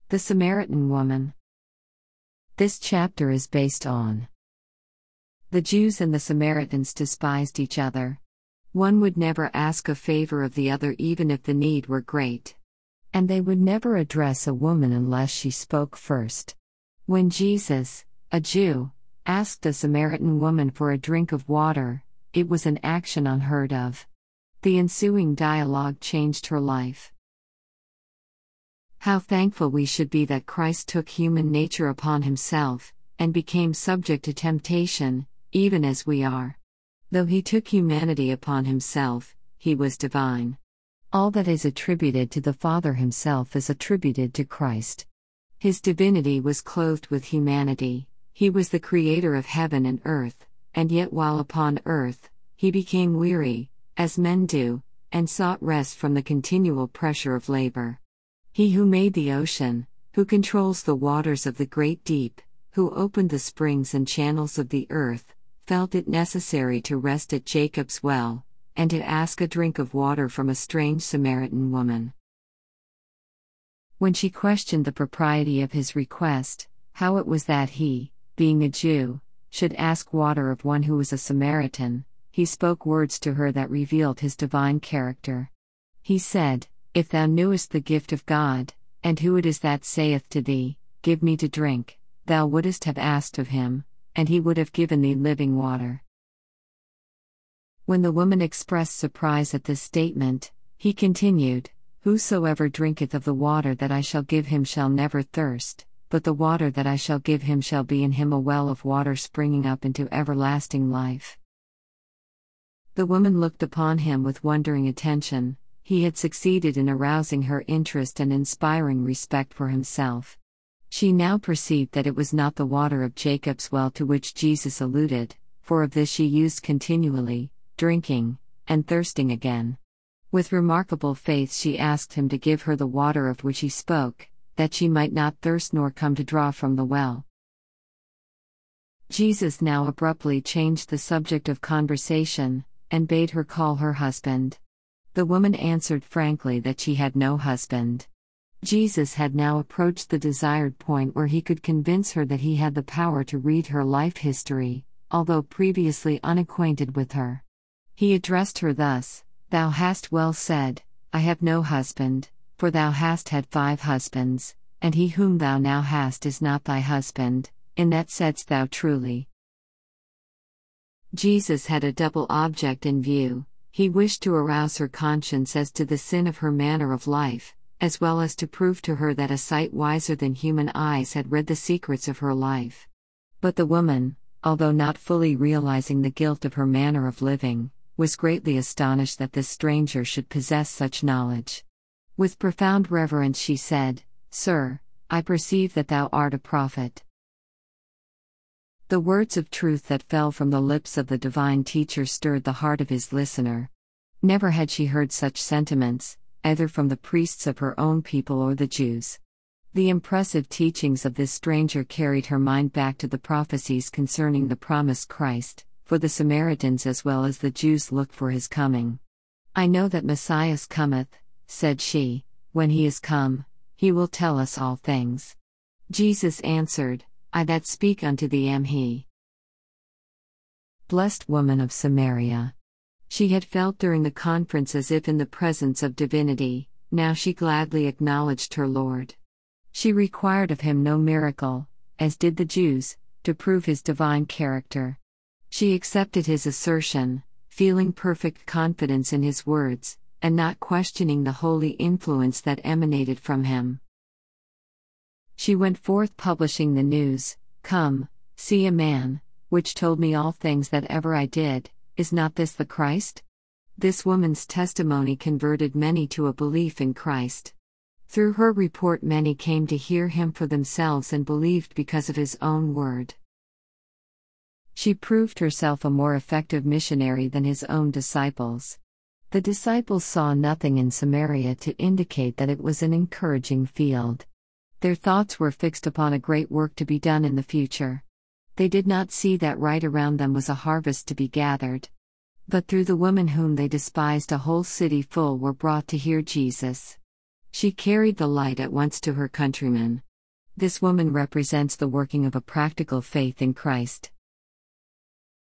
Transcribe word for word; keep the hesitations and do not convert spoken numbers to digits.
The Samaritan Woman. This chapter is based on the Jews and the Samaritans despised each other. One would never ask a favor of the other even if the need were great. And they would never address a woman unless she spoke first. When Jesus, a Jew, asked a Samaritan woman for a drink of water, it was an action unheard of. The ensuing dialogue changed her life. How thankful we should be that Christ took human nature upon himself, and became subject to temptation, even as we are. Though he took humanity upon himself, he was divine. All that is attributed to the Father himself is attributed to Christ. His divinity was clothed with humanity. He was the creator of heaven and earth, and yet while upon earth, he became weary, as men do, and sought rest from the continual pressure of labor. He who made the ocean, who controls the waters of the great deep, who opened the springs and channels of the earth, felt it necessary to rest at Jacob's well, and to ask a drink of water from a strange Samaritan woman. When she questioned the propriety of his request, how it was that he, being a Jew, should ask water of one who was a Samaritan, he spoke words to her that revealed his divine character. He said, "If thou knewest the gift of God, and who it is that saith to thee, Give me to drink, thou wouldest have asked of him, and he would have given thee living water." When the woman expressed surprise at this statement, he continued, "Whosoever drinketh of the water that I shall give him shall never thirst, but the water that I shall give him shall be in him a well of water springing up into everlasting life." The woman looked upon him with wondering attention. He had succeeded in arousing her interest and inspiring respect for himself. She now perceived that it was not the water of Jacob's well to which Jesus alluded, for of this she used continually, drinking, and thirsting again. With remarkable faith she asked him to give her the water of which he spoke, that she might not thirst nor come to draw from the well. Jesus now abruptly changed the subject of conversation, and bade her call her husband. The woman answered frankly that she had no husband. Jesus had now approached the desired point where he could convince her that he had the power to read her life history, although previously unacquainted with her. He addressed her thus, "Thou hast well said, I have no husband, for thou hast had five husbands, and he whom thou now hast is not thy husband, in that saidst thou truly." Jesus had a double object in view. He wished to arouse her conscience as to the sin of her manner of life, as well as to prove to her that a sight wiser than human eyes had read the secrets of her life. But the woman, although not fully realizing the guilt of her manner of living, was greatly astonished that this stranger should possess such knowledge. With profound reverence she said, "Sir, I perceive that thou art a prophet." The words of truth that fell from the lips of the divine teacher stirred the heart of his listener. Never had she heard such sentiments, either from the priests of her own people or the Jews. The impressive teachings of this stranger carried her mind back to the prophecies concerning the promised Christ, for the Samaritans as well as the Jews looked for his coming. "I know that Messiah cometh," said she. "When he is come, he will tell us all things." Jesus answered, "I that speak unto thee am he." Blessed woman of Samaria. She had felt during the conference as if in the presence of divinity. Now she gladly acknowledged her Lord. She required of him no miracle, as did the Jews, to prove his divine character. She accepted his assertion, feeling perfect confidence in his words, and not questioning the holy influence that emanated from him. She went forth publishing the news, "Come, see a man, which told me all things that ever I did. Is not this the Christ?" This woman's testimony converted many to a belief in Christ. Through her report many came to hear him for themselves and believed because of his own word. She proved herself a more effective missionary than his own disciples. The disciples saw nothing in Samaria to indicate that it was an encouraging field. Their thoughts were fixed upon a great work to be done in the future. They did not see that right around them was a harvest to be gathered. But through the woman whom they despised, a whole city full were brought to hear Jesus. She carried the light at once to her countrymen. This woman represents the working of a practical faith in Christ.